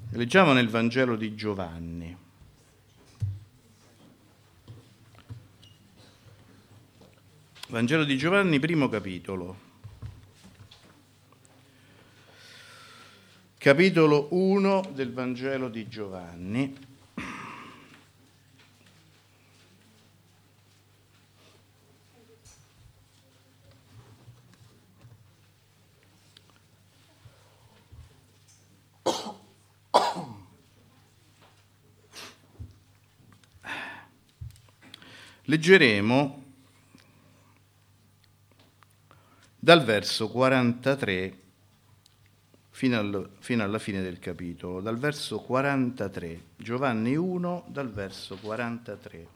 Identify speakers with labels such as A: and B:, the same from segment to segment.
A: Leggiamo nel Vangelo di Giovanni. Vangelo di Giovanni, primo capitolo. Capitolo 1 del Vangelo di Giovanni. Leggeremo dal verso 43 fino alla fine del capitolo, dal verso 43, Giovanni 1, dal verso 43.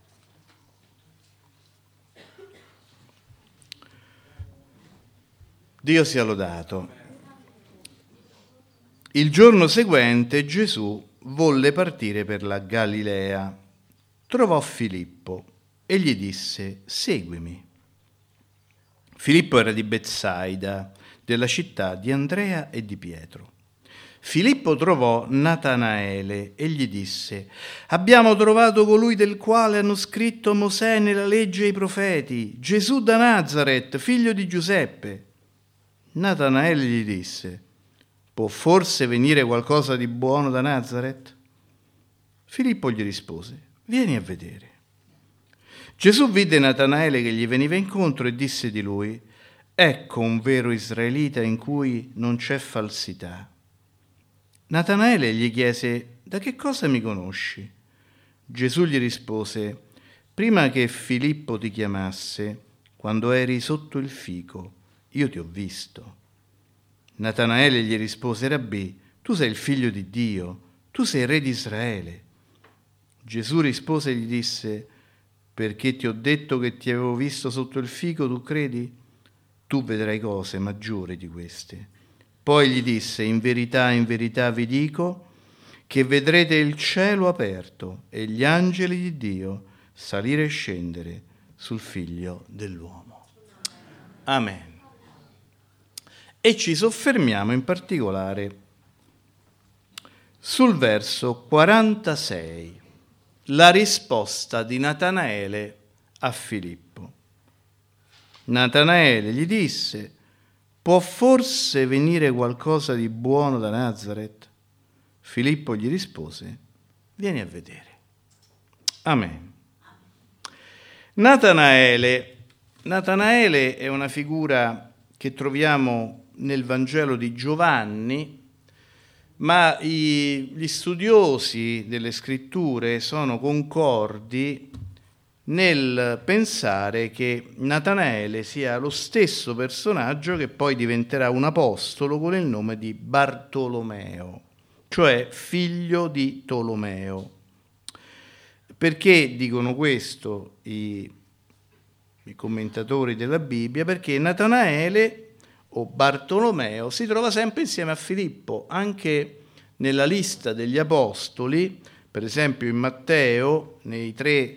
A: Dio sia lodato. Il giorno seguente Gesù volle partire per la Galilea. Trovò Filippo e gli disse: seguimi. Filippo era di Betsaida, della città di Andrea e di Pietro. Filippo trovò Natanaele e gli disse: abbiamo trovato colui del quale hanno scritto Mosè nella legge e i profeti, Gesù da Nazaret, figlio di Giuseppe. Natanaele gli disse: può forse venire qualcosa di buono da Nazaret? Filippo gli rispose: vieni a vedere. Gesù vide Natanaele che gli veniva incontro e disse di lui: ecco un vero israelita in cui non c'è falsità. Natanaele gli chiese: da che cosa mi conosci? Gesù gli rispose: prima che Filippo ti chiamasse, quando eri sotto il fico, io ti ho visto. Natanaele gli rispose: Rabbì, tu sei il figlio di Dio, tu sei il re di Israele. Gesù rispose e gli disse: perché ti ho detto che ti avevo visto sotto il fico, tu credi? Tu vedrai cose maggiori di queste. Poi gli disse: in verità vi dico che vedrete il cielo aperto e gli angeli di Dio salire e scendere sul Figlio dell'uomo. Amen. E ci soffermiamo in particolare sul verso 46. La risposta di Natanaele a Filippo. Natanaele gli disse: può forse venire qualcosa di buono da Nazaret? Filippo gli rispose: vieni a vedere. Amen. Natanaele è una figura che troviamo nel Vangelo di Giovanni, ma gli studiosi delle scritture sono concordi nel pensare che Natanaele sia lo stesso personaggio che poi diventerà un apostolo con il nome di Bartolomeo, cioè figlio di Tolomeo. Perché dicono questo i commentatori della Bibbia? Perché Natanaele o Bartolomeo si trova sempre insieme a Filippo, anche nella lista degli apostoli, per esempio in Matteo, nei 3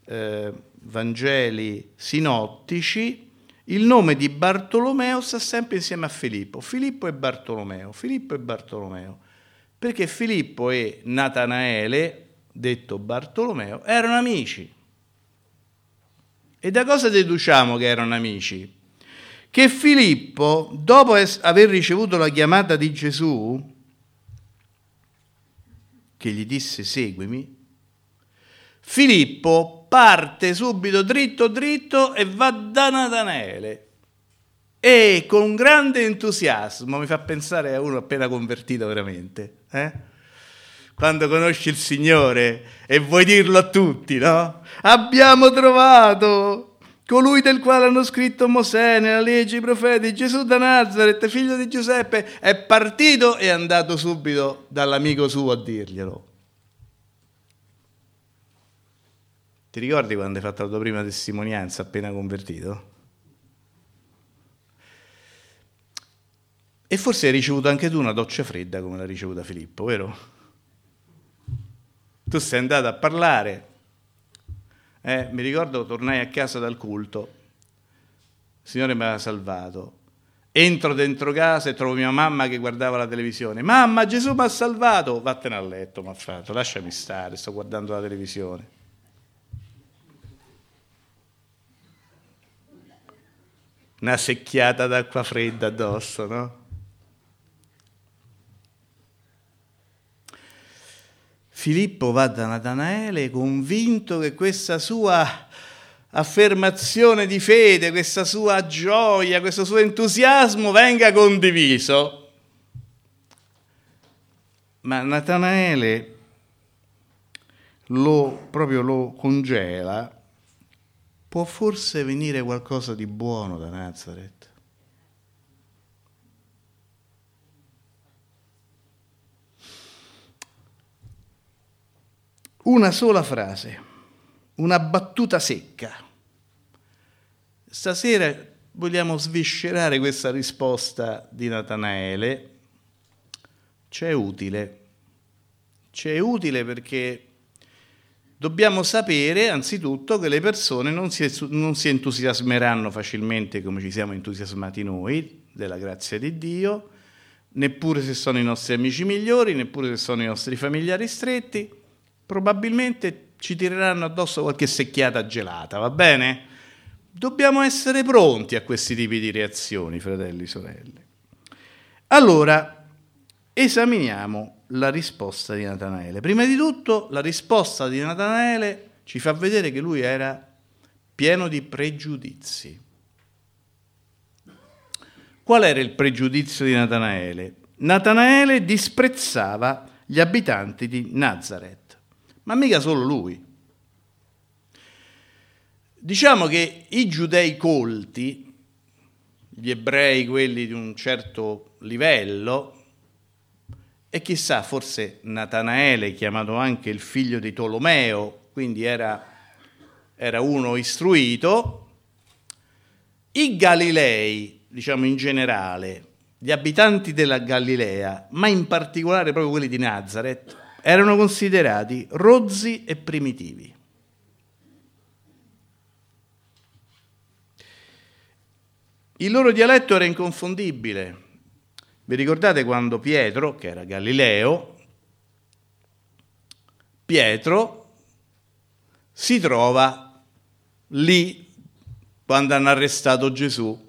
A: Vangeli sinottici, il nome di Bartolomeo sta sempre insieme a Filippo. Filippo e Bartolomeo, perché Filippo e Natanaele, detto Bartolomeo, erano amici. E da cosa deduciamo che erano amici? Che Filippo, dopo aver ricevuto la chiamata di Gesù, che gli disse seguimi, Filippo parte subito dritto e va da Natanaele e con grande entusiasmo, mi fa pensare a uno appena convertito veramente, quando conosci il Signore e vuoi dirlo a tutti, no? Abbiamo trovato colui del quale hanno scritto Mosè nella legge e i profeti, Gesù da Nazaret, figlio di Giuseppe. È partito e è andato subito dall'amico suo a dirglielo. Ti ricordi quando hai fatto la tua prima testimonianza appena convertito? E forse hai ricevuto anche tu una doccia fredda come l'ha ricevuta Filippo, vero? Tu sei andato a parlare. Mi ricordo, tornai a casa dal culto, il Signore mi aveva salvato Entro dentro casa e trovo mia mamma che guardava la televisione. Mamma, Gesù mi ha salvato. Vattene a letto, mi ha fatto. Lasciami stare, sto guardando la televisione. Una secchiata d'acqua fredda addosso, no? Filippo va da Natanaele convinto che questa sua affermazione di fede, questa sua gioia, questo suo entusiasmo venga condiviso. Ma Natanaele proprio lo congela. Può forse venire qualcosa di buono da Nazareth? Una sola frase, una battuta secca. Stasera vogliamo sviscerare questa risposta di Natanaele. C'è utile perché dobbiamo sapere anzitutto che le persone non si entusiasmeranno facilmente come ci siamo entusiasmati noi della grazia di Dio, neppure se sono i nostri amici migliori, neppure se sono i nostri familiari stretti. Probabilmente ci tireranno addosso qualche secchiata gelata, va bene? Dobbiamo essere pronti a questi tipi di reazioni, fratelli e sorelle. Allora, esaminiamo la risposta di Natanaele. Prima di tutto, la risposta di Natanaele ci fa vedere che lui era pieno di pregiudizi. Qual era il pregiudizio di Natanaele? Natanaele disprezzava gli abitanti di Nazareth, ma mica solo lui. Diciamo che i giudei colti, gli ebrei, quelli di un certo livello, e chissà, forse Natanaele, chiamato anche il figlio di Tolomeo, quindi era uno istruito, i Galilei, diciamo in generale, gli abitanti della Galilea, ma in particolare proprio quelli di Nazareth, erano considerati rozzi e primitivi. Il loro dialetto era inconfondibile. Vi ricordate quando Pietro, che era Galileo, Pietro si trova lì quando hanno arrestato Gesù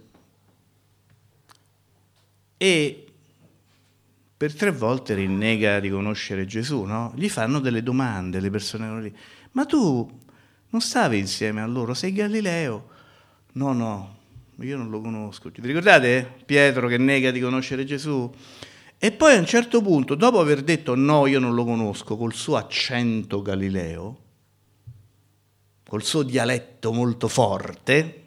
A: e per 3 volte rinnega di conoscere Gesù, no? Gli fanno delle domande, le persone erano lì. Ma tu non stavi insieme a loro? Sei Galileo? No, io non lo conosco. Vi ricordate Pietro che nega di conoscere Gesù? E poi a un certo punto, dopo aver detto no, io non lo conosco, col suo accento galileo, col suo dialetto molto forte,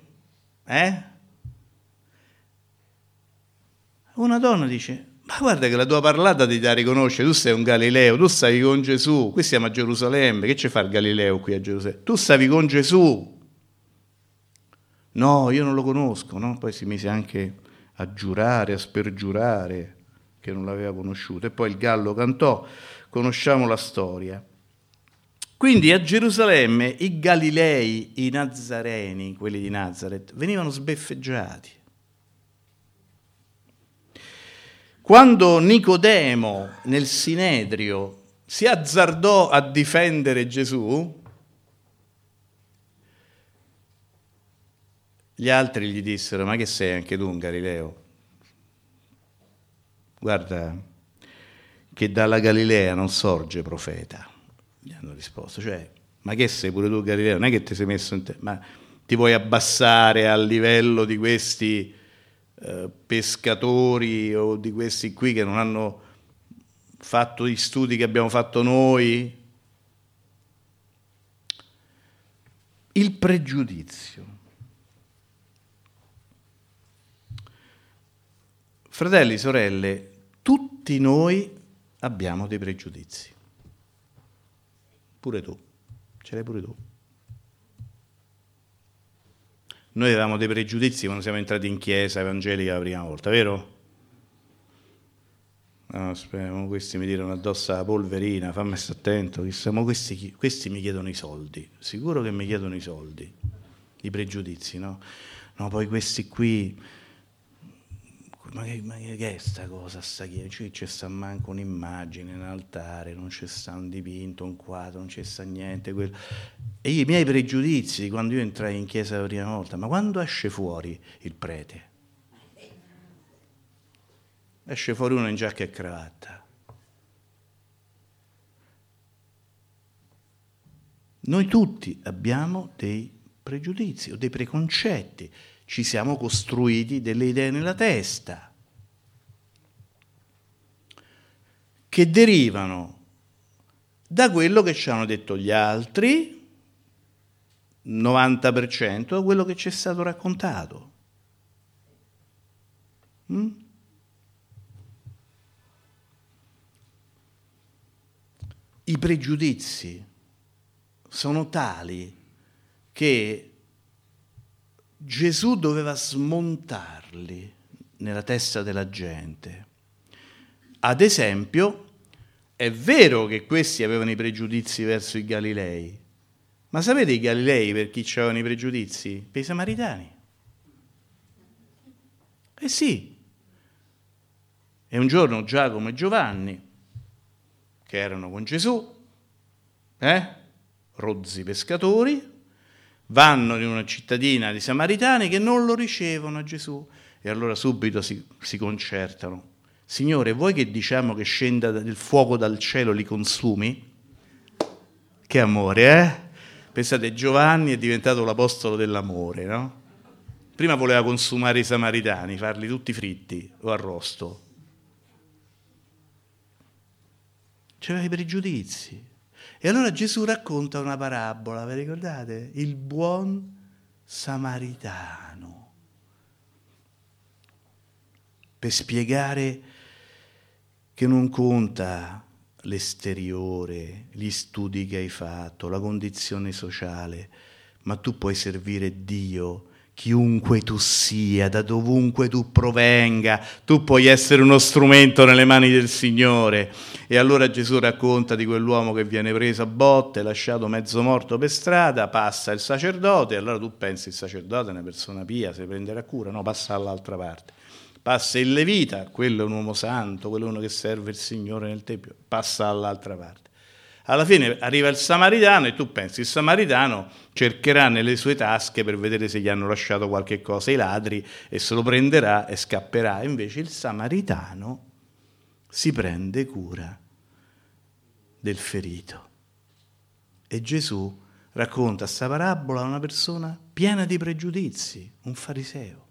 A: una donna dice: ma guarda che la tua parlata ti dà a riconoscere, tu sei un Galileo, tu stavi con Gesù, qui siamo a Gerusalemme, che ci fa il Galileo qui a Gerusalemme? Tu stavi con Gesù. No, io non lo conosco, no? Poi si mise anche a giurare, a spergiurare che non l'aveva conosciuto. E poi il gallo cantò, conosciamo la storia. Quindi a Gerusalemme i Galilei, i Nazareni, quelli di Nazareth, venivano sbeffeggiati. Quando Nicodemo nel Sinedrio si azzardò a difendere Gesù, gli altri gli dissero: ma che sei anche tu un Galileo? Guarda che dalla Galilea non sorge profeta. Gli hanno risposto, cioè, ma che sei pure tu Galileo? Non è che ti sei messo in ma ti vuoi abbassare al livello di questi pescatori o di questi qui che non hanno fatto gli studi che abbiamo fatto noi? Il pregiudizio. Fratelli, sorelle, tutti noi abbiamo dei pregiudizi. Pure tu, ce l'hai pure tu. Noi avevamo dei pregiudizi quando siamo entrati in chiesa evangelica la prima volta, vero? No, aspetta, questi mi tirano addosso la polverina, fammi stare attento, questi mi chiedono i soldi, sicuro che mi chiedono i soldi, i pregiudizi, no? No, poi questi qui ma che è sta cosa, sta chiesa? Cioè, c'è sta manco un'immagine, un altare, non c'è sta un dipinto, un quadro, non c'è sta niente. E i miei pregiudizi, quando io entrai in chiesa la prima volta, ma quando esce fuori il prete? Esce fuori uno in giacca e cravatta. Noi tutti abbiamo dei pregiudizi o dei preconcetti, ci siamo costruiti delle idee nella testa che derivano da quello che ci hanno detto gli altri, 90% da quello che ci è stato raccontato. I pregiudizi sono tali che Gesù doveva smontarli nella testa della gente. Ad esempio, è vero che questi avevano i pregiudizi verso i Galilei, ma sapete i Galilei per chi avevano i pregiudizi? Per i Samaritani. Eh sì. E un giorno Giacomo e Giovanni, che erano con Gesù, rozzi pescatori, vanno in una cittadina di Samaritani che non lo ricevono a Gesù e allora subito si concertano. Signore, vuoi che diciamo che scenda il fuoco dal cielo e li consumi? Che amore, Pensate, Giovanni è diventato l'apostolo dell'amore, no? Prima voleva consumare i samaritani, farli tutti fritti o arrosto. C'aveva i pregiudizi. E allora Gesù racconta una parabola, vi ricordate? Il buon samaritano. Per spiegare che non conta l'esteriore, gli studi che hai fatto, la condizione sociale, ma tu puoi servire Dio, chiunque tu sia, da dovunque tu provenga, tu puoi essere uno strumento nelle mani del Signore. E allora Gesù racconta di quell'uomo che viene preso a botte, lasciato mezzo morto per strada, passa il sacerdote, e allora tu pensi il sacerdote è una persona pia, si prenderà cura, no, passa all'altra parte. Passa il Levita, quello è un uomo santo, quello è uno che serve il Signore nel Tempio, passa all'altra parte. Alla fine arriva il Samaritano e tu pensi il Samaritano cercherà nelle sue tasche per vedere se gli hanno lasciato qualche cosa i ladri e se lo prenderà e scapperà. Invece il Samaritano si prende cura del ferito. E Gesù racconta sta parabola a una persona piena di pregiudizi, un fariseo.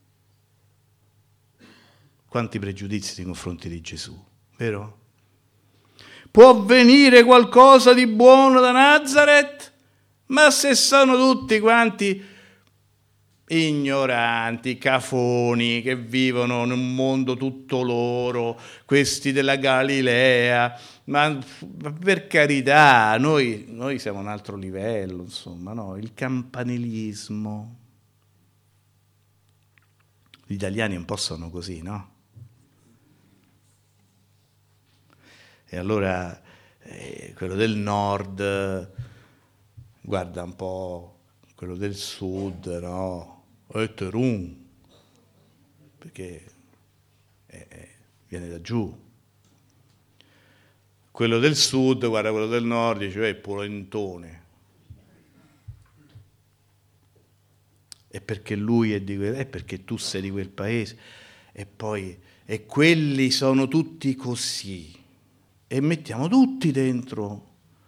A: Quanti pregiudizi nei confronti di Gesù, vero? Può venire qualcosa di buono da Nazareth? Ma se sono tutti quanti ignoranti, cafoni, che vivono in un mondo tutto loro, questi della Galilea, ma per carità, noi siamo a un altro livello, insomma, no? Il campanilismo. Gli italiani un po' sono così, no? E allora quello del nord guarda un po' quello del sud, no? Terum, perché viene da giù. Quello del sud guarda quello del nord e dice, polentone. E perché lui è di quel, è perché tu sei di quel paese. E quelli sono tutti così. E mettiamo tutti dentro.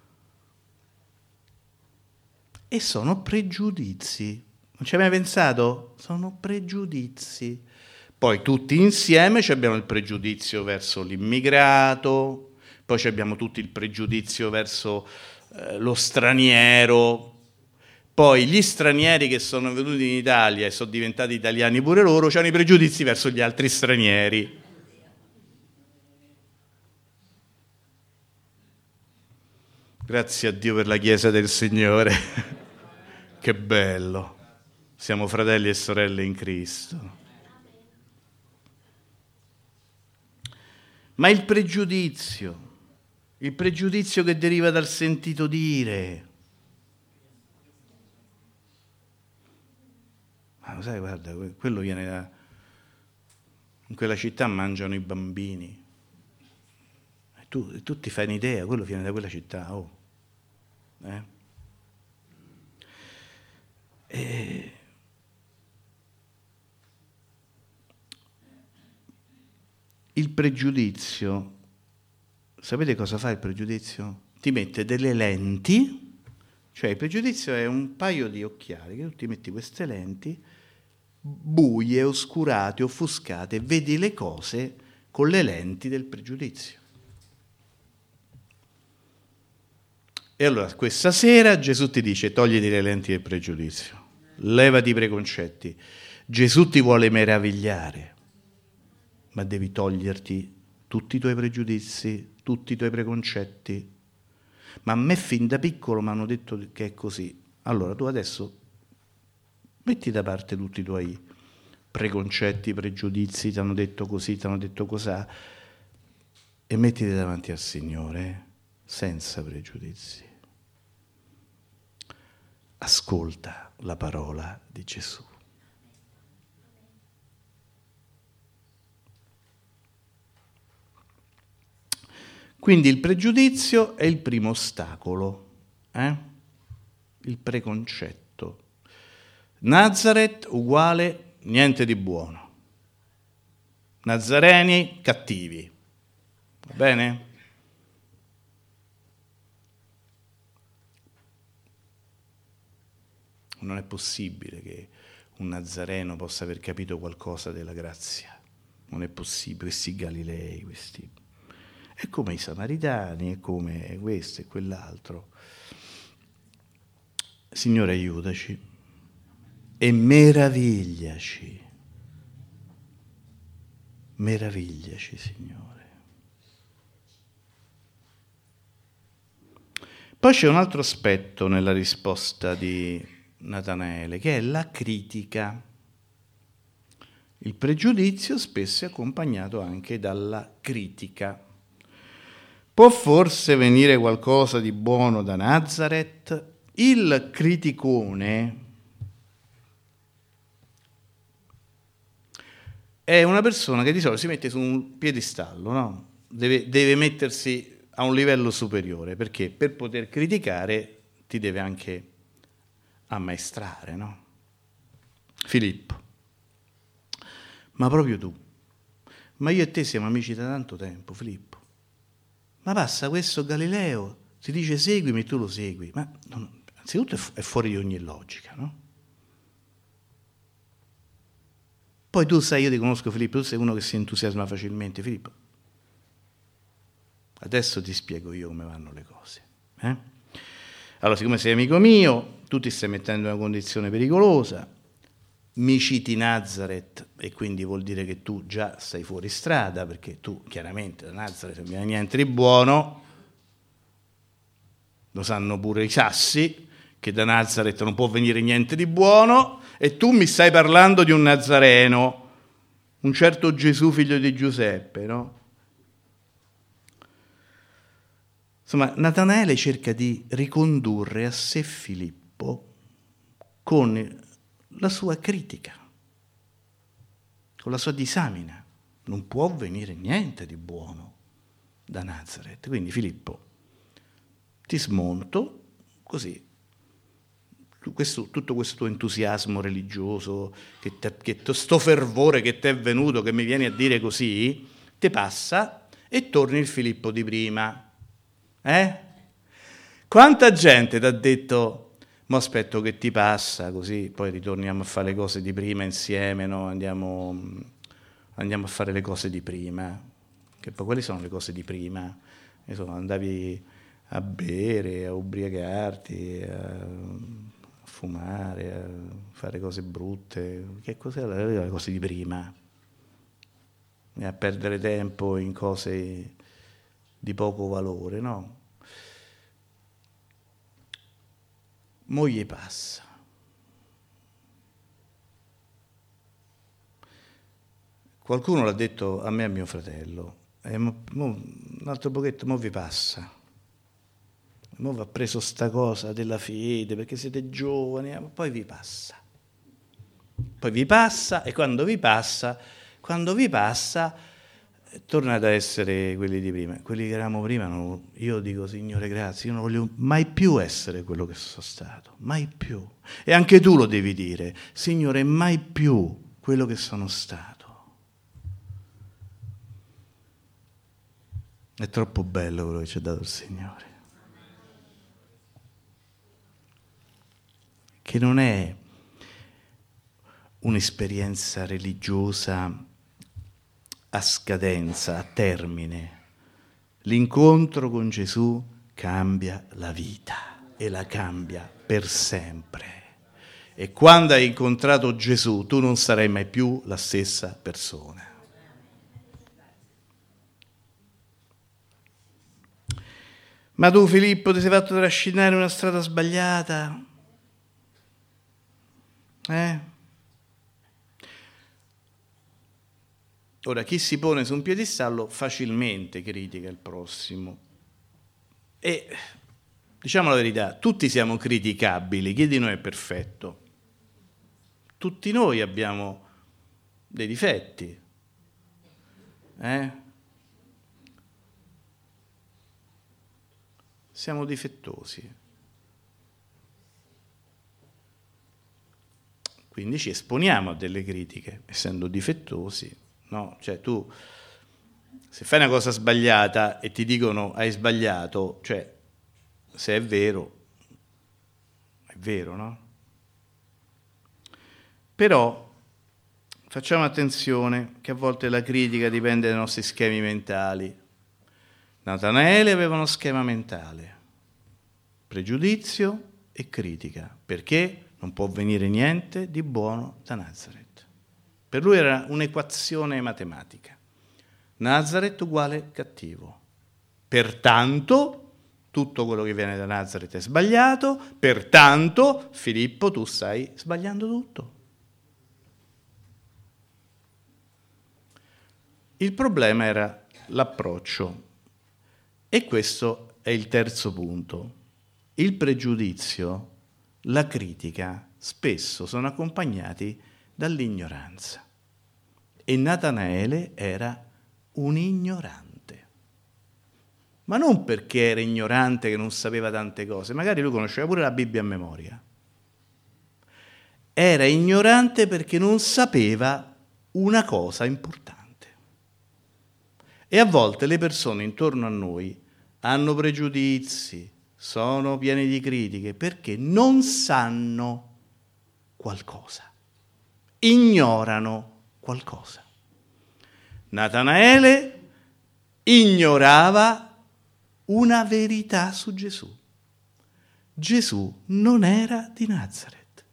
A: E sono pregiudizi. Non ci hai mai pensato? Sono pregiudizi. Poi tutti insieme abbiamo il pregiudizio verso l'immigrato, poi abbiamo tutti il pregiudizio verso lo straniero, poi gli stranieri che sono venuti in Italia e sono diventati italiani pure loro, hanno i pregiudizi verso gli altri stranieri. Grazie a Dio per la Chiesa del Signore. Che bello. Siamo fratelli e sorelle in Cristo. Ma il pregiudizio che deriva dal sentito dire. Ma sai, guarda, quello viene In quella città mangiano i bambini. E tu ti fai un'idea, quello viene da quella città. Oh. Il pregiudizio, sapete cosa fa il pregiudizio? Ti mette delle lenti, cioè il pregiudizio è un paio di occhiali, che tu ti metti queste lenti, buie, oscurate, offuscate, vedi le cose con le lenti del pregiudizio. E allora questa sera Gesù ti dice: togliti le lenti del pregiudizio, levati i preconcetti. Gesù ti vuole meravigliare, ma devi toglierti tutti i tuoi pregiudizi, tutti i tuoi preconcetti. Ma a me fin da piccolo mi hanno detto che è così. Allora tu adesso metti da parte tutti i tuoi preconcetti, pregiudizi, ti hanno detto così, ti hanno detto cos'ha, e mettiti davanti al Signore senza pregiudizi. Ascolta la parola di Gesù. Quindi il pregiudizio è il primo ostacolo, il preconcetto. Nazareth uguale niente di buono. Nazareni cattivi. Va bene? Non è possibile che un nazareno possa aver capito qualcosa della grazia. Non è possibile, questi Galilei, questi... È come i samaritani, è come questo e quell'altro. Signore, aiutaci e meravigliaci. Meravigliaci, Signore. Poi c'è un altro aspetto nella risposta di Natanaele, che è la critica. Il pregiudizio spesso è accompagnato anche dalla critica. Può forse venire qualcosa di buono da Nazareth? Il criticone è una persona che di solito si mette su un piedistallo, no? Deve mettersi a un livello superiore, perché per poter criticare ti deve anche ammaestrare, no? Filippo, ma proprio tu, ma io e te siamo amici da tanto tempo, Filippo. Ma passa questo Galileo, ti dice seguimi e tu lo segui. Ma anzitutto è fuori di ogni logica, no? Poi tu sai, io ti conosco Filippo, tu sei uno che si entusiasma facilmente. Filippo, adesso ti spiego io come vanno le cose. Allora, siccome sei amico mio, tu ti stai mettendo in una condizione pericolosa, mi citi Nazareth e quindi vuol dire che tu già sei fuori strada, perché tu chiaramente da Nazareth non viene niente di buono, lo sanno pure i sassi che da Nazareth non può venire niente di buono, e tu mi stai parlando di un nazareno, un certo Gesù figlio di Giuseppe, no? Insomma, Natanaele cerca di ricondurre a sé Filippo con la sua critica, con la sua disamina. Non può venire niente di buono da Nazareth. Quindi Filippo, ti smonto così. Tutto questo tuo entusiasmo religioso, sto fervore che ti è venuto, che mi vieni a dire così, ti passa e torni il Filippo di prima. Quanta gente ti ha detto... Ma aspetto che ti passa, così poi ritorniamo a fare le cose di prima insieme, no? Andiamo a fare le cose di prima. Che poi quali sono le cose di prima? Insomma, andavi a bere, a ubriacarti, a fumare, a fare cose brutte. Che cos'erano le cose di prima? A perdere tempo in cose di poco valore, no? Mo gli passa. Qualcuno l'ha detto a me e a mio fratello, un altro pochetto, mo vi passa. Mo va preso sta cosa della fede, perché siete giovani, ma poi vi passa. Poi vi passa, e quando vi passa, quando vi passa, tornate a essere quelli di prima. Quelli che eravamo prima, io dico, Signore, grazie, io non voglio mai più essere quello che sono stato, mai più. E anche tu lo devi dire, Signore, mai più quello che sono stato. È troppo bello quello che ci ha dato il Signore. Che non è un'esperienza religiosa a scadenza, a termine. L'incontro con Gesù cambia la vita e la cambia per sempre. E quando hai incontrato Gesù, tu non sarai mai più la stessa persona. Ma tu, Filippo, ti sei fatto trascinare in una strada sbagliata? Ora, chi si pone su un piedistallo facilmente critica il prossimo. E, diciamo la verità, tutti siamo criticabili, chi di noi è perfetto? Tutti noi abbiamo dei difetti. Siamo difettosi. Quindi ci esponiamo a delle critiche, essendo difettosi. No? Cioè tu, se fai una cosa sbagliata e ti dicono hai sbagliato, cioè se è vero, no? Però facciamo attenzione che a volte la critica dipende dai nostri schemi mentali. Natanaele aveva uno schema mentale, pregiudizio e critica, perché non può venire niente di buono da Nazaret. Per lui era un'equazione matematica. Nazaret uguale cattivo. Pertanto, tutto quello che viene da Nazaret è sbagliato, pertanto, Filippo, tu stai sbagliando tutto. Il problema era l'approccio. E questo è il terzo punto. Il pregiudizio, la critica, spesso sono accompagnati dall'ignoranza. E Natanaele era un ignorante. Ma non perché era ignorante che non sapeva tante cose, magari lui conosceva pure la Bibbia a memoria. Era ignorante perché non sapeva una cosa importante. E a volte le persone intorno a noi hanno pregiudizi, sono pieni di critiche, perché non sanno qualcosa, ignorano qualcosa. Natanaele ignorava una verità su Gesù. Gesù non era di Nazaret.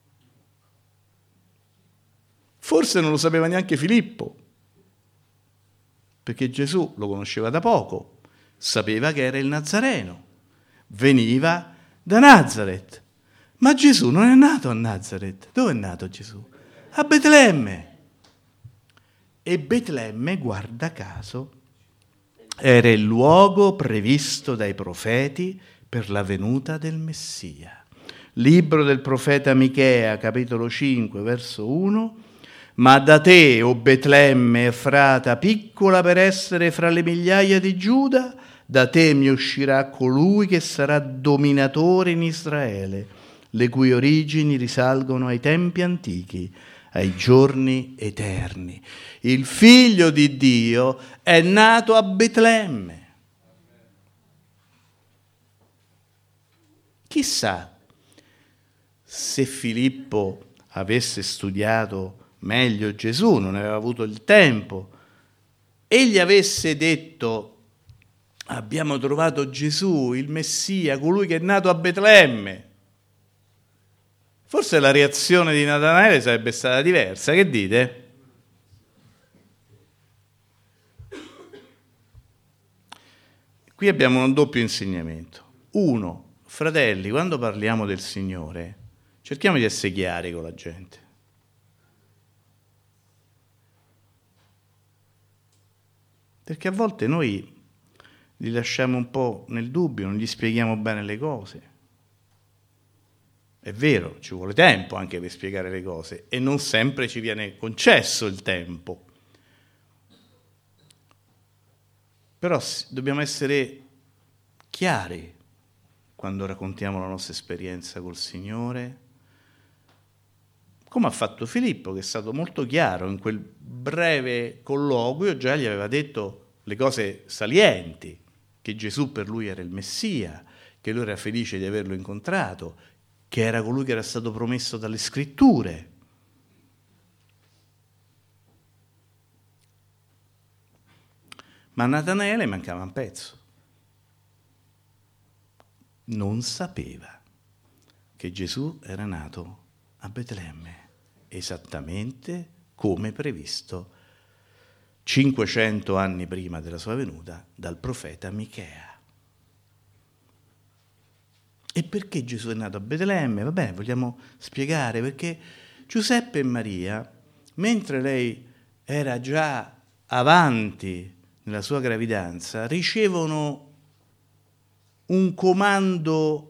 A: Forse non lo sapeva neanche Filippo, perché Gesù lo conosceva da poco, sapeva che era il Nazareno, veniva da Nazaret. Ma Gesù non è nato a Nazaret. Dove è nato Gesù? A Betlemme. E Betlemme, guarda caso, era il luogo previsto dai profeti per la venuta del Messia. Libro del profeta Michea, capitolo 5, verso 1. Ma da te, o Betlemme, Efrata, piccola per essere fra le migliaia di Giuda, da te mi uscirà colui che sarà dominatore in Israele, le cui origini risalgono ai tempi antichi, ai giorni eterni. Il figlio di Dio è nato a Betlemme. Chissà se Filippo avesse studiato meglio Gesù, non aveva avuto il tempo, e gli avesse detto: abbiamo trovato Gesù, il Messia, colui che è nato a Betlemme. Forse la reazione di Natanaele sarebbe stata diversa, che dite? Qui abbiamo un doppio insegnamento. Uno, fratelli, quando parliamo del Signore, cerchiamo di essere chiari con la gente. Perché a volte noi li lasciamo un po' nel dubbio, non gli spieghiamo bene le cose. È vero, ci vuole tempo anche per spiegare le cose e non sempre ci viene concesso il tempo. Però dobbiamo essere chiari quando raccontiamo la nostra esperienza col Signore, come ha fatto Filippo, che è stato molto chiaro in quel breve colloquio, già gli aveva detto le cose salienti, che Gesù per lui era il Messia, che lui era felice di averlo incontrato, che era colui che era stato promesso dalle Scritture. Ma a Natanaele mancava un pezzo. Non sapeva che Gesù era nato a Betlemme, esattamente come previsto 500 anni prima della sua venuta dal profeta Michea. E perché Gesù è nato a Betlemme? Va bene, vogliamo spiegare, perché Giuseppe e Maria, mentre lei era già avanti nella sua gravidanza, ricevono un comando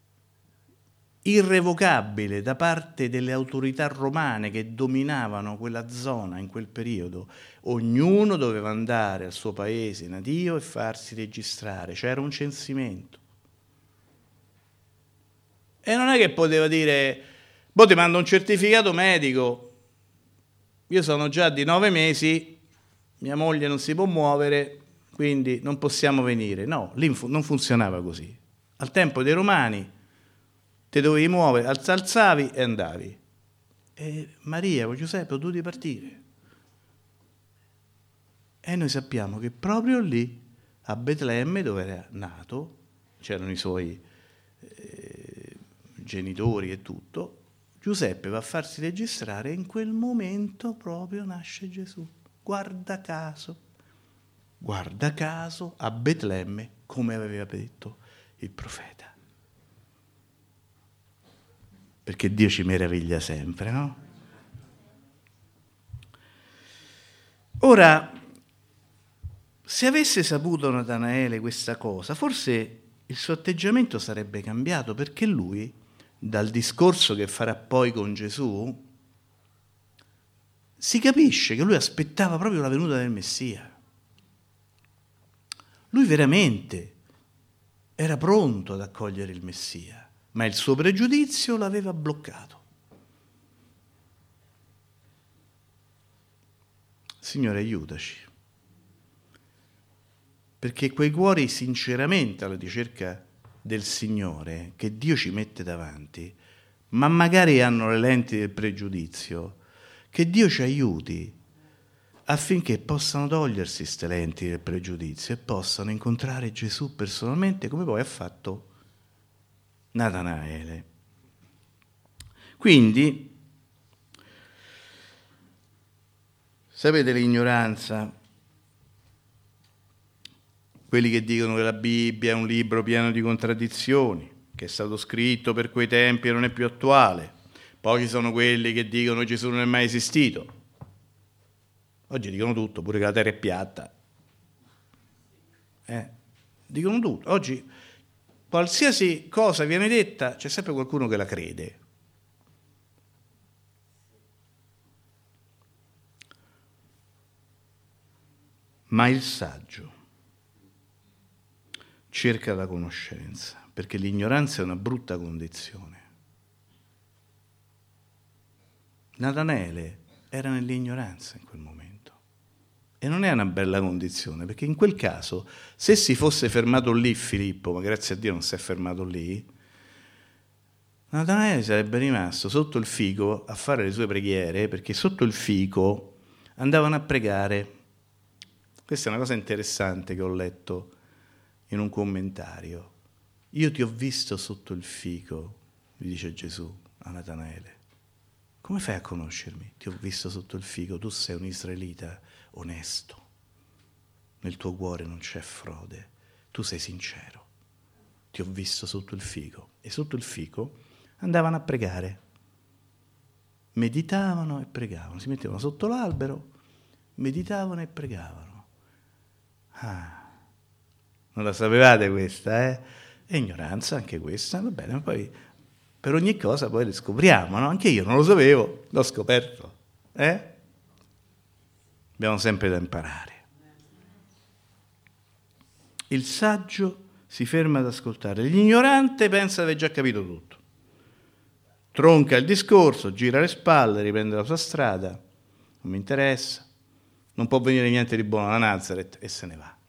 A: irrevocabile da parte delle autorità romane che dominavano quella zona in quel periodo. Ognuno doveva andare al suo paese natio e farsi registrare, c'era un censimento. E non è che poteva dire, ti mando un certificato medico, io sono già di 9 mesi, mia moglie non si può muovere, quindi non possiamo venire. No, lì non funzionava così. Al tempo dei Romani ti dovevi muovere, alzavi e andavi. E Maria o Giuseppe ho dovuto partire. E noi sappiamo che proprio lì, a Betlemme, dove era nato, c'erano i suoi genitori e tutto, Giuseppe va a farsi registrare e in quel momento proprio nasce Gesù. Guarda caso, a Betlemme, come aveva detto il profeta. Perché Dio ci meraviglia sempre, no? Ora, se avesse saputo Natanaele questa cosa, forse il suo atteggiamento sarebbe cambiato, perché lui, dal discorso che farà poi con Gesù, si capisce che lui aspettava proprio la venuta del Messia. Lui veramente era pronto ad accogliere il Messia, ma il suo pregiudizio l'aveva bloccato. Signore, aiutaci, perché quei cuori sinceramente alla ricerca del Signore, che Dio ci mette davanti, ma magari hanno le lenti del pregiudizio, che Dio ci aiuti affinché possano togliersi queste lenti del pregiudizio e possano incontrare Gesù personalmente, come poi ha fatto Natanaele. Quindi, sapete l'ignoranza? Quelli che dicono che la Bibbia è un libro pieno di contraddizioni, che è stato scritto per quei tempi e non è più attuale. Poi ci sono quelli che dicono che Gesù non è mai esistito. Oggi dicono tutto, pure che la terra è piatta. Dicono tutto. Oggi qualsiasi cosa viene detta, c'è sempre qualcuno che la crede. Ma il saggio cerca la conoscenza, perché l'ignoranza è una brutta condizione. Natanaele era nell'ignoranza in quel momento e non è una bella condizione, perché in quel caso, se si fosse fermato lì Filippo, ma grazie a Dio non si è fermato lì, Natanaele sarebbe rimasto sotto il fico a fare le sue preghiere, perché sotto il fico andavano a pregare. Questa è una cosa interessante che ho letto in un commentario. Io ti ho visto sotto il fico, gli dice Gesù a Natanaele. Come fai a conoscermi? Ti ho visto sotto il fico, tu sei un israelita onesto, nel tuo cuore non c'è frode, tu sei sincero, ti ho visto sotto il fico. E sotto il fico andavano a pregare, meditavano e pregavano, si mettevano sotto l'albero, meditavano e pregavano. Non la sapevate questa, eh? È ignoranza anche questa, va bene, ma poi per ogni cosa poi le scopriamo, no? Anche io non lo sapevo, l'ho scoperto, Abbiamo sempre da imparare. Il saggio si ferma ad ascoltare, l'ignorante pensa di aver già capito tutto. Tronca il discorso, gira le spalle, riprende la sua strada, non mi interessa, non può venire niente di buono da Nazareth e se ne va.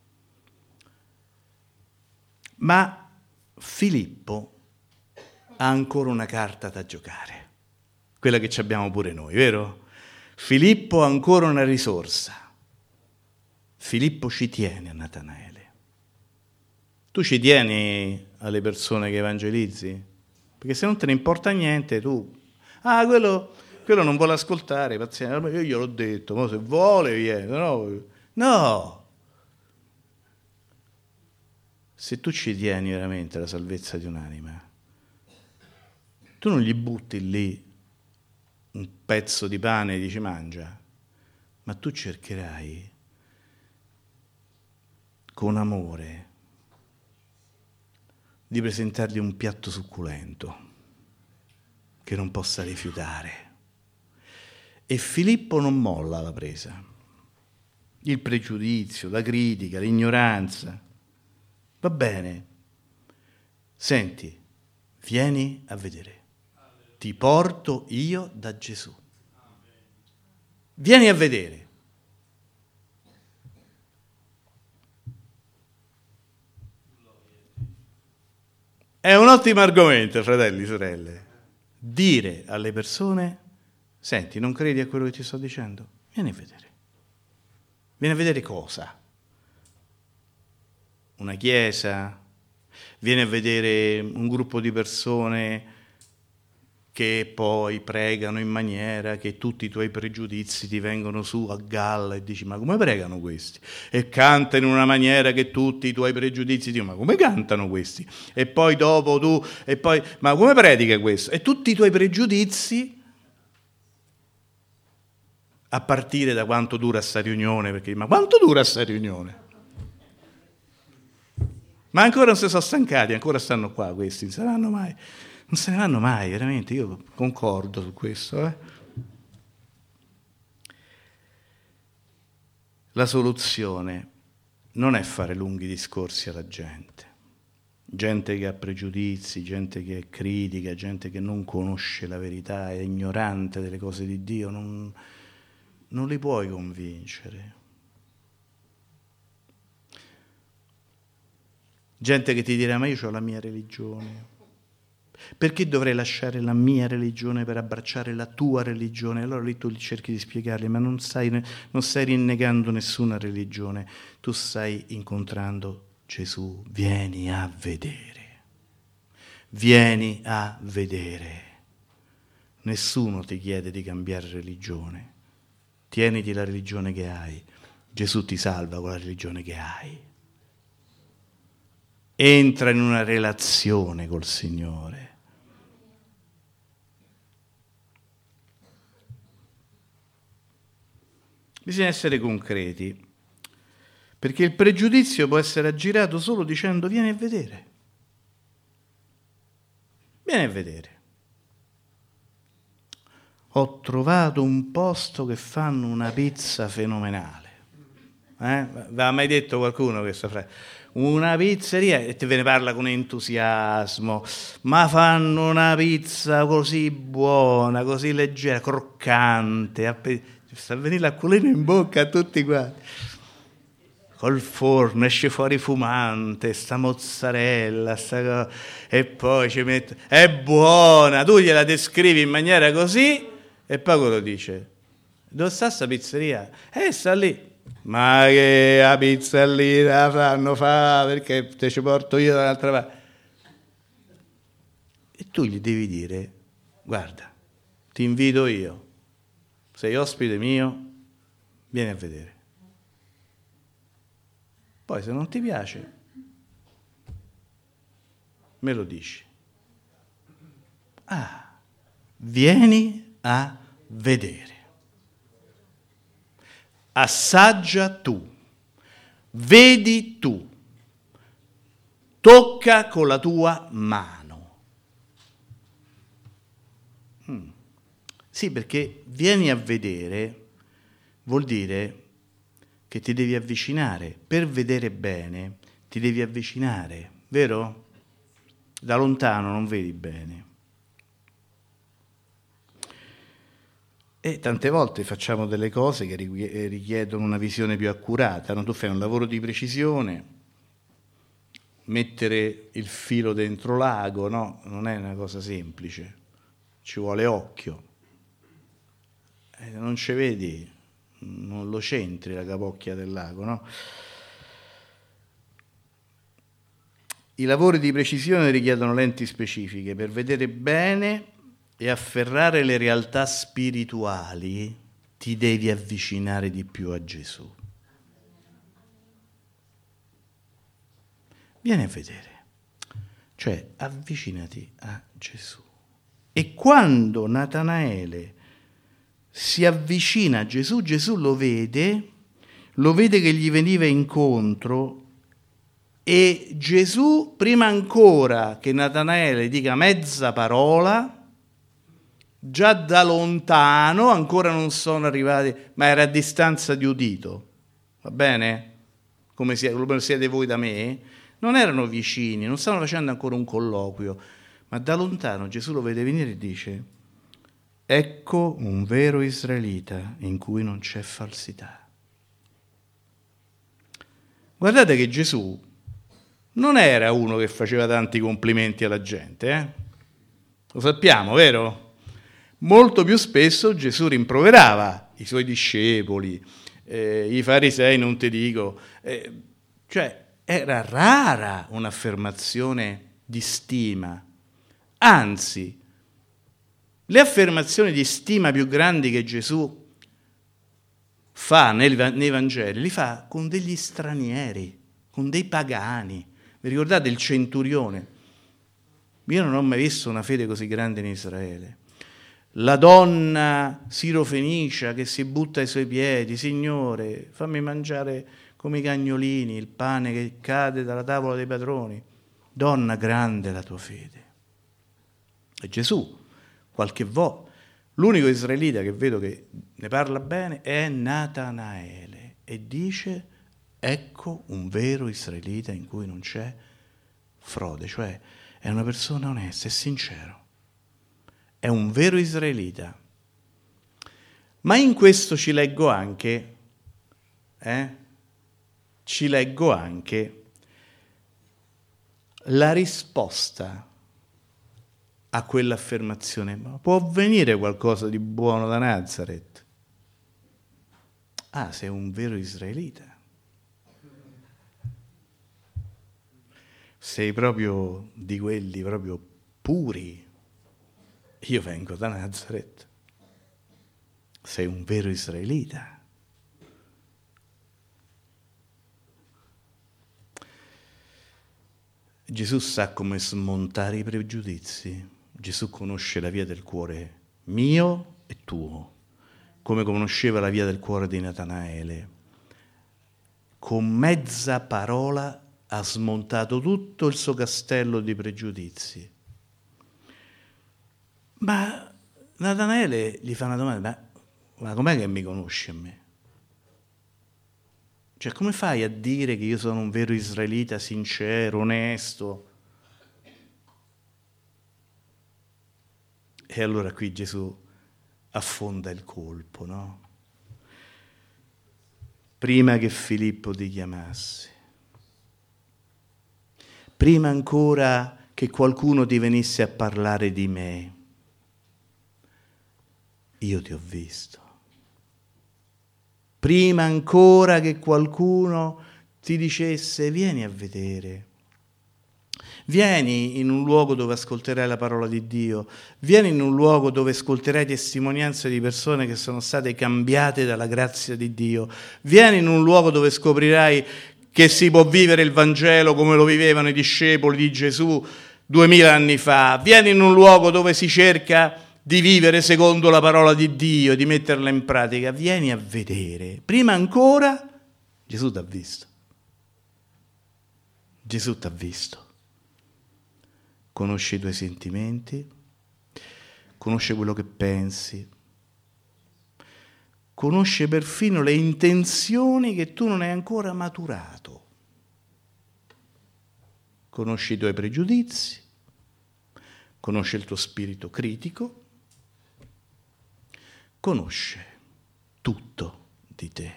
A: Ma Filippo ha ancora una carta da giocare, quella che ci abbiamo pure noi, vero? Filippo ha ancora una risorsa. Filippo ci tiene a Natanaele. Tu ci tieni alle persone che evangelizzi? Perché se non te ne importa niente, tu... quello non vuole ascoltare, pazienza, io gliel'ho detto, ma se vuole viene, no! Se tu ci tieni veramente alla salvezza di un'anima, tu non gli butti lì un pezzo di pane e dici mangia, ma tu cercherai con amore di presentargli un piatto succulento che non possa rifiutare. E Filippo non molla la presa. Il pregiudizio, la critica, l'ignoranza. Va bene. Senti, vieni a vedere. Ti porto io da Gesù. Vieni a vedere. È un ottimo argomento, fratelli e sorelle. Dire alle persone, senti, non credi a quello che ti sto dicendo? Vieni a vedere. Vieni a vedere cosa? Una chiesa? Vieni a vedere un gruppo di persone che poi pregano in maniera che tutti i tuoi pregiudizi ti vengono su a galla e dici ma come pregano questi? E cantano in una maniera che tutti i tuoi pregiudizi dicono ma come cantano questi? E poi dopo tu, e poi ma come predica questo? E tutti i tuoi pregiudizi, a partire da quanto dura sta riunione, perché ma quanto dura sta riunione? Ma ancora non si sono stancati, ancora stanno qua questi, non saranno mai... Non se ne vanno mai, veramente, io concordo su questo. La soluzione non è fare lunghi discorsi alla gente. Gente che ha pregiudizi, gente che è critica, gente che non conosce la verità, è ignorante delle cose di Dio, non li puoi convincere. Gente che ti dirà ma io ho la mia religione. Perché dovrei lasciare la mia religione per abbracciare la tua religione? Allora lì tu cerchi di spiegargli, ma non stai rinnegando nessuna religione, tu stai incontrando Gesù. Vieni a vedere. Vieni a vedere. Nessuno ti chiede di cambiare religione. Tieniti la religione che hai. Gesù ti salva con la religione che hai. Entra in una relazione col Signore. Bisogna essere concreti, perché il pregiudizio può essere aggirato solo dicendo vieni a vedere. Vieni a vedere. Ho trovato un posto che fanno una pizza fenomenale. Vi ha mai detto qualcuno questa frase? Una pizzeria, e te ve ne parla con entusiasmo, ma fanno una pizza così buona, così leggera, croccante, sta a venire l'acquolina in bocca a tutti quanti. Col forno, esce fuori fumante, sta mozzarella, e poi ci mette... È buona, tu gliela descrivi in maniera così, e poi quello dice, dove sta sta pizzeria? Sta lì. Ma che la pizza lì la fanno fa perché te ci porto io dall'altra parte. E tu gli devi dire, guarda, ti invito io, sei ospite mio, vieni a vedere. Poi se non ti piace, me lo dici. Vieni a vedere. Assaggia tu, vedi tu, tocca con la tua mano. Sì, perché vieni a vedere vuol dire che ti devi avvicinare. Per vedere bene ti devi avvicinare, vero? Da lontano non vedi bene. E tante volte facciamo delle cose che richiedono una visione più accurata, no? Tu fai un lavoro di precisione, mettere il filo dentro l'ago, no? Non è una cosa semplice, ci vuole occhio. Non ci vedi, non lo centri la capocchia del lago, no? I lavori di precisione richiedono lenti specifiche per vedere bene e afferrare le realtà spirituali. Ti devi avvicinare di più a Gesù. Vieni a vedere, cioè avvicinati a Gesù. E quando Natanaele si avvicina a Gesù, Gesù lo vede che gli veniva incontro, e Gesù, prima ancora che Natanaele dica mezza parola, già da lontano, ancora non sono arrivati, ma era a distanza di udito, va bene? Come siete voi da me, non erano vicini, non stavano facendo ancora un colloquio, ma da lontano Gesù lo vede venire e dice: ecco un vero israelita in cui non c'è falsità. Guardate che Gesù non era uno che faceva tanti complimenti alla gente, Lo sappiamo, vero? Molto più spesso Gesù rimproverava i suoi discepoli, i farisei non ti dico, cioè era rara un'affermazione di stima. Anzi, le affermazioni di stima più grandi che Gesù fa nei Vangeli, li fa con degli stranieri, con dei pagani. Vi ricordate il centurione? Io non ho mai visto una fede così grande in Israele. La donna sirofenicia che si butta ai suoi piedi: Signore, fammi mangiare come i cagnolini il pane che cade dalla tavola dei padroni. Donna, grande la tua fede. E Gesù, qualche volta, l'unico israelita che vedo che ne parla bene è Natanaele, e dice: ecco un vero israelita in cui non c'è frode, cioè è una persona onesta, è sincero, è un vero israelita. Ma in questo ci leggo anche la risposta a quell'affermazione: ma può venire qualcosa di buono da Nazareth? Ah, sei un vero israelita. Sei proprio di quelli proprio puri. Io vengo da Nazareth. Sei un vero israelita. Gesù sa come smontare i pregiudizi. Gesù conosce la via del cuore mio e tuo, come conosceva la via del cuore di Natanaele. Con mezza parola ha smontato tutto il suo castello di pregiudizi. Ma Natanaele gli fa una domanda: ma com'è che mi conosci a me? Cioè, come fai a dire che io sono un vero israelita, sincero, onesto? E allora qui Gesù affonda il colpo, no? Prima che Filippo ti chiamasse, prima ancora che qualcuno ti venisse a parlare di me, io ti ho visto. Prima ancora che qualcuno ti dicesse: vieni a vedere, vieni in un luogo dove ascolterai la parola di Dio, vieni in un luogo dove ascolterai testimonianze di persone che sono state cambiate dalla grazia di Dio, vieni in un luogo dove scoprirai che si può vivere il Vangelo come lo vivevano i discepoli di Gesù 2000 anni fa, vieni in un luogo dove si cerca di vivere secondo la parola di Dio e di metterla in pratica, vieni a vedere. Prima ancora Gesù ti ha visto. Gesù ti ha visto. Conosce i tuoi sentimenti, conosce quello che pensi, conosce perfino le intenzioni che tu non hai ancora maturato. conosce i tuoi pregiudizi, conosce il tuo spirito critico, conosce tutto di te.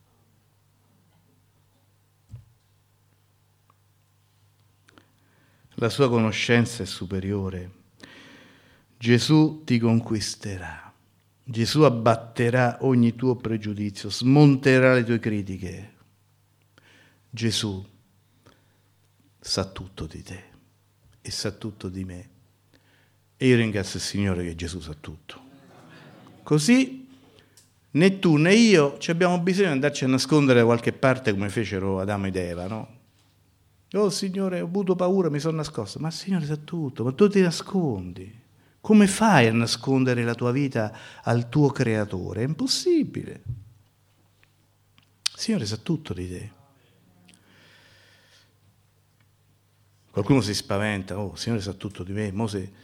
A: La sua conoscenza è superiore. Gesù ti conquisterà. Gesù abbatterà ogni tuo pregiudizio, smonterà le tue critiche. Gesù sa tutto di te e sa tutto di me. E io ringrazio il Signore che Gesù sa tutto. Così né tu né io ci abbiamo bisogno di andarci a nascondere da qualche parte come fecero Adamo ed Eva, no? Oh Signore, ho avuto paura, mi sono nascosto. Ma il Signore sa tutto, ma tu ti nascondi. Come fai a nascondere la tua vita al tuo Creatore? È impossibile. Il Signore sa tutto di te. Qualcuno si spaventa, oh il Signore sa tutto di me, mo se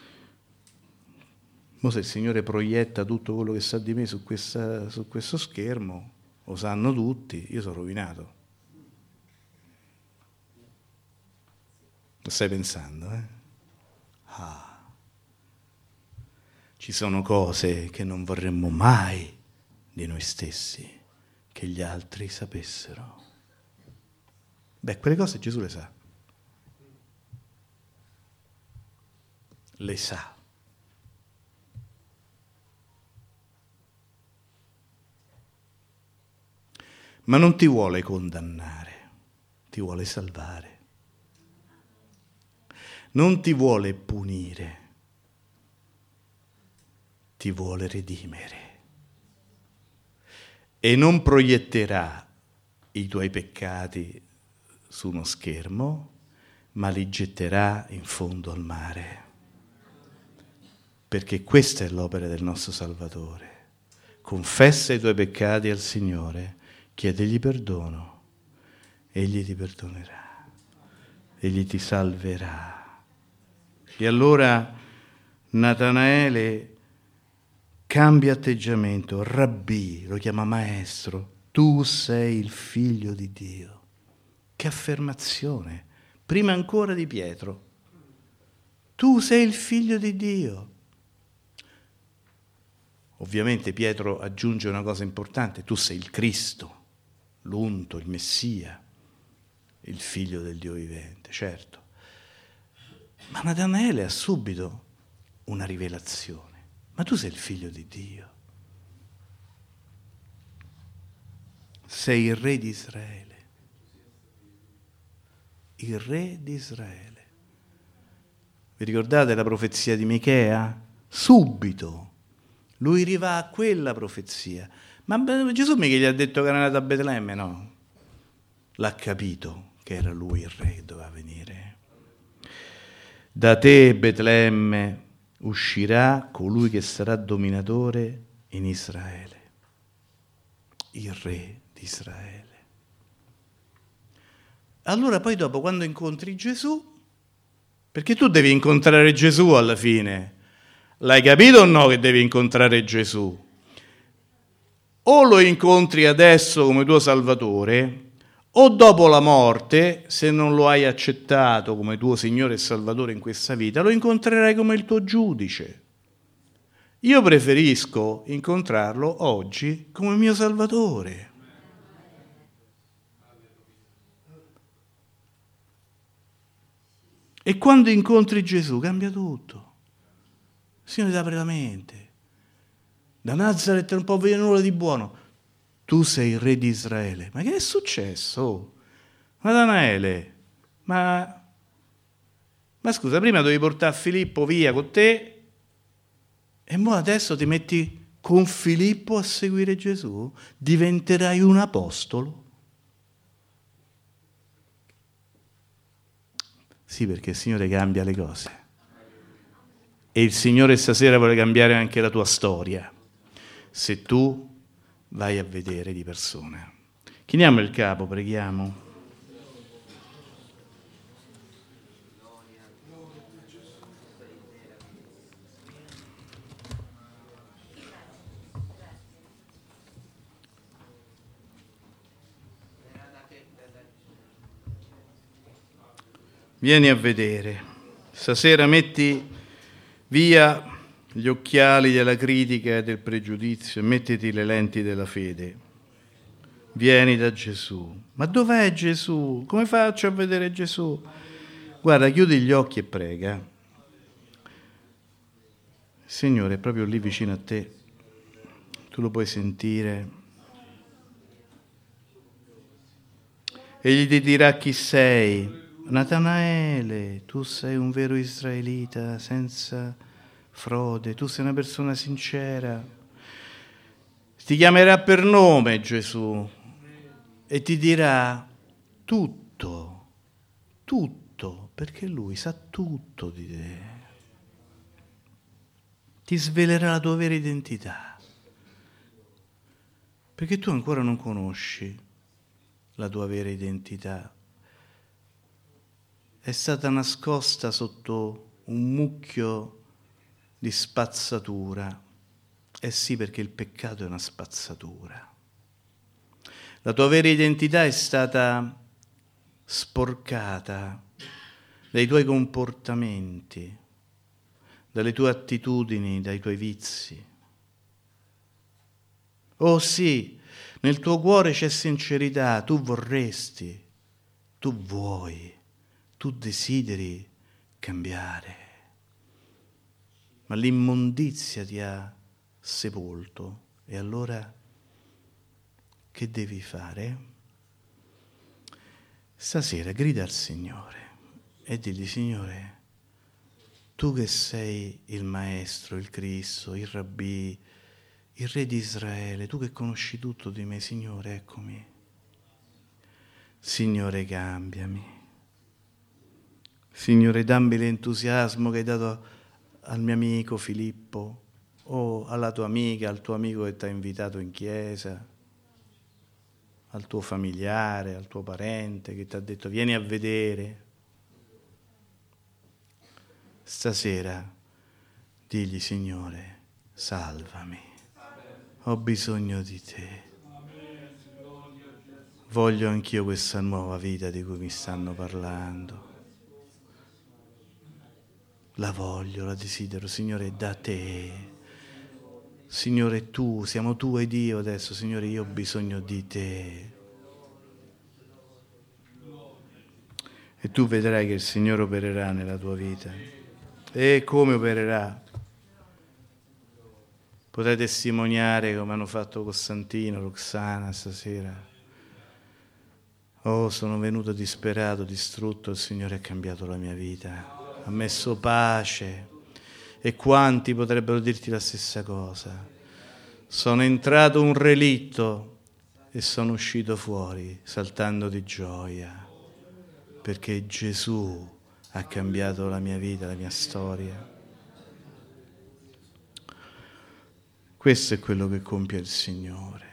A: il Signore proietta tutto quello che sa di me su questo schermo, lo sanno tutti, io sono rovinato. Lo stai pensando, eh? Ci sono cose che non vorremmo mai di noi stessi che gli altri sapessero. Beh, quelle cose Gesù le sa. Le sa. Ma non ti vuole condannare, ti vuole salvare. Non ti vuole punire, ti vuole redimere. E non proietterà i tuoi peccati su uno schermo, ma li getterà in fondo al mare. Perché questa è l'opera del nostro Salvatore. Confessa i tuoi peccati al Signore, chiedegli perdono, Egli ti perdonerà, Egli ti salverà. E allora Natanaele cambia atteggiamento, Rabbì, lo chiama maestro, tu sei il figlio di Dio. Che affermazione, prima ancora di Pietro. Tu sei il figlio di Dio. Ovviamente Pietro aggiunge una cosa importante, tu sei il Cristo, l'unto, il Messia, il figlio del Dio vivente, certo. Ma Natanaele ha subito una rivelazione. Ma tu sei il figlio di Dio. Sei il re di Israele. Il re di Israele. Vi ricordate la profezia di Michea? Subito. Lui rivà a quella profezia. Ma Gesù mica gli ha detto che era nato a Betlemme, no? L'ha capito che era lui il re che doveva venire. Da te, Betlemme, uscirà colui che sarà dominatore in Israele, il re di Israele. Allora poi dopo, quando incontri Gesù, perché tu devi incontrare Gesù alla fine, l'hai capito o no che devi incontrare Gesù? O lo incontri adesso come tuo Salvatore, o dopo la morte, se non lo hai accettato come tuo Signore e Salvatore in questa vita, lo incontrerai come il tuo giudice. Io preferisco incontrarlo oggi come mio Salvatore. E quando incontri Gesù cambia tutto. Il Signore ti apre la mente. Da Nazareth non può venire nulla di buono. Tu sei il re di Israele. Ma che è successo? Oh, Natanaele, ma scusa, prima dovevi portare Filippo via con te e mo adesso ti metti con Filippo a seguire Gesù? Diventerai un apostolo? Sì, perché il Signore cambia le cose. E il Signore stasera vuole cambiare anche la tua storia, se tu vai a vedere di persona. Chiniamo il capo, preghiamo. Vieni a vedere. Stasera metti via gli occhiali della critica e del pregiudizio e mettiti le lenti della fede. Vieni da Gesù. Ma dov'è Gesù? Come faccio a vedere Gesù? Guarda, chiudi gli occhi e prega. Il Signore è proprio lì vicino a te. Tu lo puoi sentire. Egli ti dirà chi sei. Natanaele, tu sei un vero israelita senza frode, tu sei una persona sincera. Ti chiamerà per nome Gesù e ti dirà tutto, perché lui sa tutto di te. Ti svelerà la tua vera identità, perché tu ancora non conosci la tua vera identità. È stata nascosta sotto un mucchio di spazzatura. Eh sì, perché il peccato è una spazzatura. La tua vera identità è stata sporcata dai tuoi comportamenti, dalle tue attitudini, dai tuoi vizi. Oh sì, nel tuo cuore c'è sincerità, tu vorresti, tu vuoi, tu desideri cambiare, ma l'immondizia ti ha sepolto. E allora che devi fare? Stasera grida al Signore e digli: Signore, tu che sei il Maestro, il Cristo, il Rabbì, il Re di Israele, tu che conosci tutto di me, Signore, eccomi. Signore, cambiami. Signore, dammi l'entusiasmo che hai dato al mio amico Filippo, o alla tua amica, al tuo amico che ti ha invitato in chiesa, al tuo familiare, al tuo parente che ti ha detto vieni a vedere. Stasera digli: Signore, salvami, ho bisogno di te. Voglio anch'io questa nuova vita di cui mi stanno parlando. La voglio, la desidero, Signore, da te. Signore, tu, siamo tu ed io adesso, Signore, io ho bisogno di te. E tu vedrai che il Signore opererà nella tua vita. E come opererà? Potrai testimoniare come hanno fatto Costantino, Roxana stasera. Oh, sono venuto disperato, distrutto, il Signore ha cambiato la mia vita. Ha messo pace. E quanti potrebbero dirti la stessa cosa? Sono entrato un relitto e sono uscito fuori saltando di gioia, perché Gesù ha cambiato la mia vita, la mia storia. Questo è quello che compie il Signore.